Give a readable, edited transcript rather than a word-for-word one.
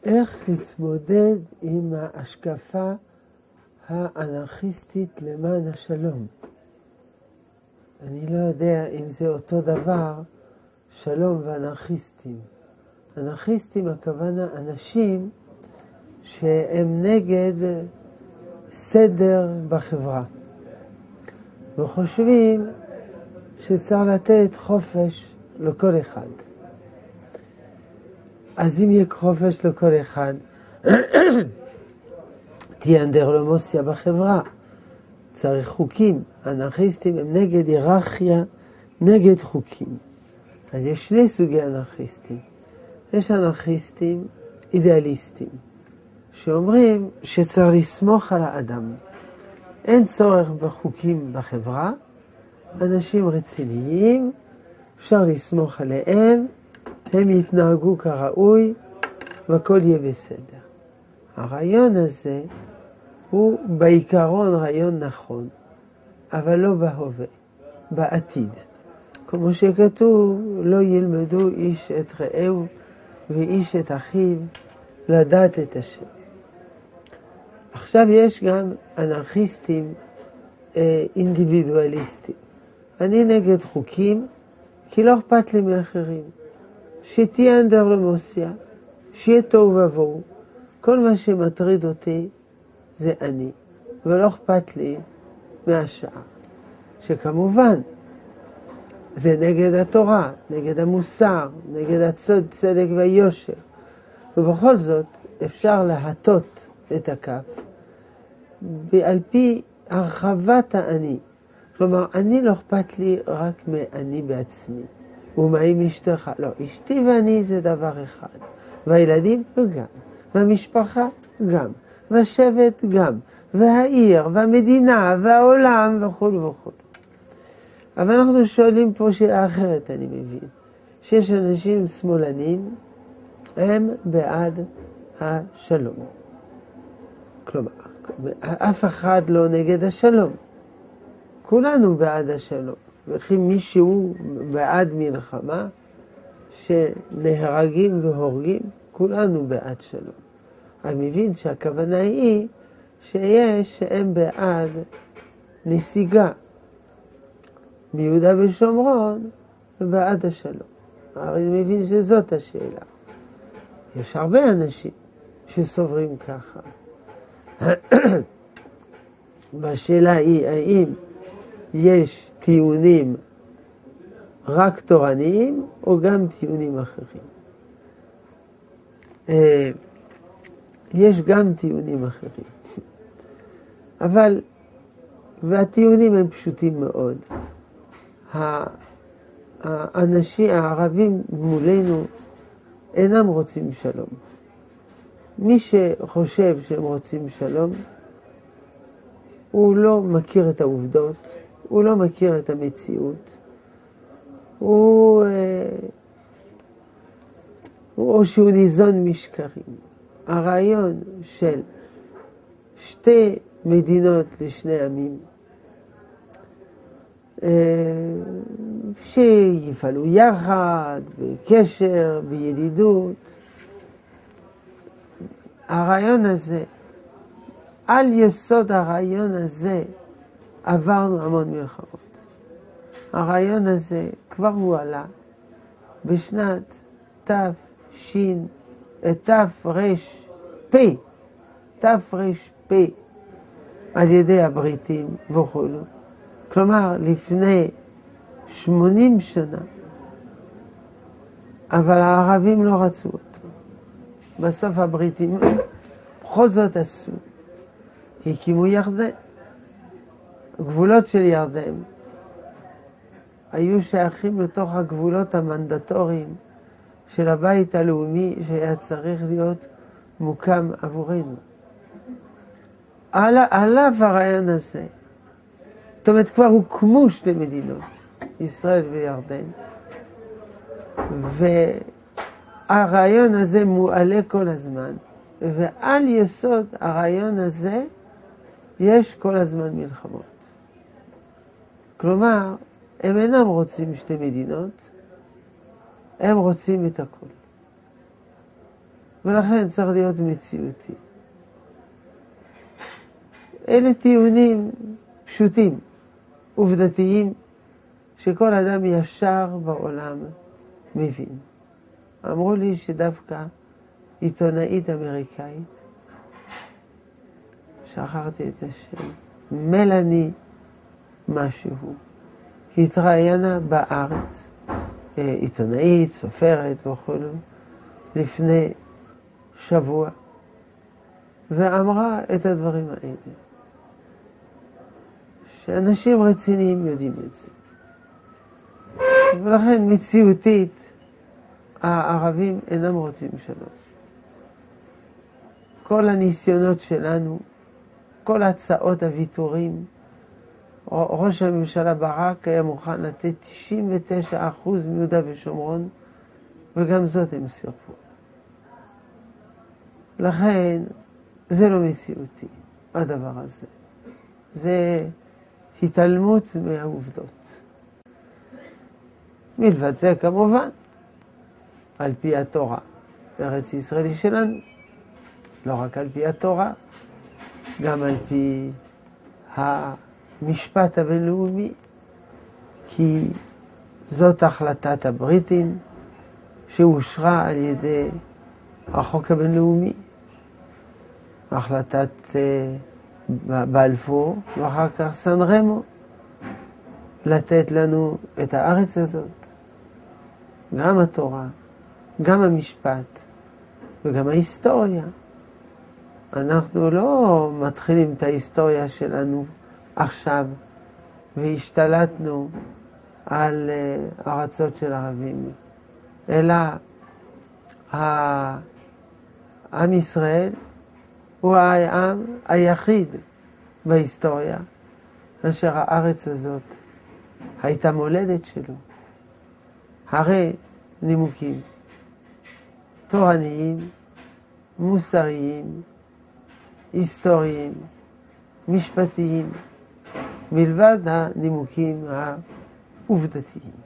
איך להתמודד עם ההשקפה האנרכיסטית למען השלום. אני לא יודע אם זה אותו דבר, שלום ואנרכיסטים. אנרכיסטים הכוונה אנשים שהם נגד סדר בחברה, וחושבים שצריך לתת חופש לכל אחד. אז אם יהיה חופש לכל אחד, תהיה אנדרלמוסיה בחברה. צריך חוקים. אנרכיסטים הם נגד היררכיה, נגד חוקים. אז יש שני סוגי אנרכיסטים. יש אנרכיסטים אידיאליסטים, שאומרים שצריך לסמוך על האדם. אין צורך בחוקים בחברה, אנשים רציניים, אפשר לסמוך עליהם, הם יתנהגו כראוי, והכל יהיה בסדר. הרעיון הזה הוא בעיקרון רעיון נכון, אבל לא בהווה, בעתיד. כמו שכתוב, לא ילמדו איש את רעהו ואיש את אחיו לדעת את השם. עכשיו יש גם אנרכיסטים אינדיבידואליסטים. אני נגד חוקים, כי לא אכפת לי מאחרים. שתהיה אנדרלמוסיה, שיהיה תוהו ובוהו. כל מה שמטריד אותי זה אני, ולא אכפת לי מהשאר. שכמובן, זה נגד התורה, נגד המוסר, נגד הצדק והיושר. ובכל זאת אפשר להטות את הכף על פי הרחבת האני. כלומר, אני לא אכפת לי רק מאני בעצמי. ומה עם אשתך? לא, אשתי ואני זה דבר אחד. והילדים גם. והמשפחה גם. והשבט גם. והעיר, והמדינה, והעולם וכו' וכו'. אבל אנחנו שואלים פה שאלה אחרת, אני מבין. שיש אנשים שמאלנים, הם בעד השלום. כלומר, אף אחד לא נגד השלום. כולנו בעד השלום. וכי מישהו בעד מלחמה, שנהרגים והורגים, כולנו בעד שלום. אני מבין שהכוונה היא שהם בעד נסיגה מיהודה ושומרון ובעד השלום. הרי אני מבין שזאת השאלה. יש הרבה אנשים שסוברים ככה. והשאלה היא, האם יש טיעונים רק תורניים או גם טיעונים אחרים? יש גם טיעונים אחרים. אבל, והטיעונים הם פשוטים מאוד. האנשים הערבים מולנו אינם רוצים שלום. מי שחושב שהם רוצים שלום, הוא לא מכיר את העובדות, הוא לא מכיר את המציאות, או שהוא ניזון משקרים. הרעיון של שתי מדינות לשני עמים, שיפעלו יחד, בקשר, בידידות, הרעיון הזה, על יסוד הרעיון הזה, עברנו המון מלחמות. הרעיון הזה כבר הוא עלה בשנת תר"פ, על ידי הבריטים וכו'. כלומר, לפני 80 שנה. אבל הערבים לא רצו אותו. בסוף הבריטים בכל זאת עשו. הקימו ירדן. הגבולות של ירדן היו שייכים לתוך הגבולות המנדטוריים של הבית הלאומי שהיה צריך להיות מוקם עבורנו. עליו הרעיון הזה. זאת אומרת, כבר הוקמו שתי מדינות, ישראל וירדן. והרעיון הזה מועלה כל הזמן. ועל יסוד הרעיון הזה יש כל הזמן מלחמות. כלומר, הם אינם רוצים שתי מדינות, הם רוצים את הכל. ולכן צריך להיות מציאותי. אלה טיעונים פשוטים, עובדתיים, שכל אדם ישר בעולם מבין. אמרו לי שדווקא עיתונאית אמריקאית, שכחתי את השם, מלאני משהו, התראיינה בארץ, עיתונאית, סופרת וכו', לפני שבוע, ואמרה את הדברים האלה. שאנשים רציניים יודעים את זה. ולכן מציאותית, הערבים אינם רוצים שלום. כל הניסיונות שלנו, כל הצעות הוויתורים, ראש הממשלה ברק היה מוכן לתת 99% מיהודה ושומרון, וגם זאת הם סירבו. לכן זה לא מציאותי, הדבר הזה. זה התעלמות מהעובדות. מלבד זה כמובן, על פי התורה, ארץ ישראלי שלנו, לא רק על פי התורה, גם על פי המשפט הבינלאומי, כי זאת החלטת הבריטים שאושרה על ידי החוק הבינלאומי, החלטת בלפור ואחר כך סן רמו, לתת לנו את הארץ הזאת. גם התורה, גם המשפט וגם ההיסטוריה. אנחנו לא מתחילים את ההיסטוריה שלנו עכשיו והשתלטנו על ארצות של ערבים, אלא עם ישראל הוא העם היחיד בהיסטוריה אשר הארץ הזאת הייתה מולדת שלו. הרי נימוקים תורניים, מוסריים, היסטוריים, משפטיים, מלבד הנימוקים העובדתיים.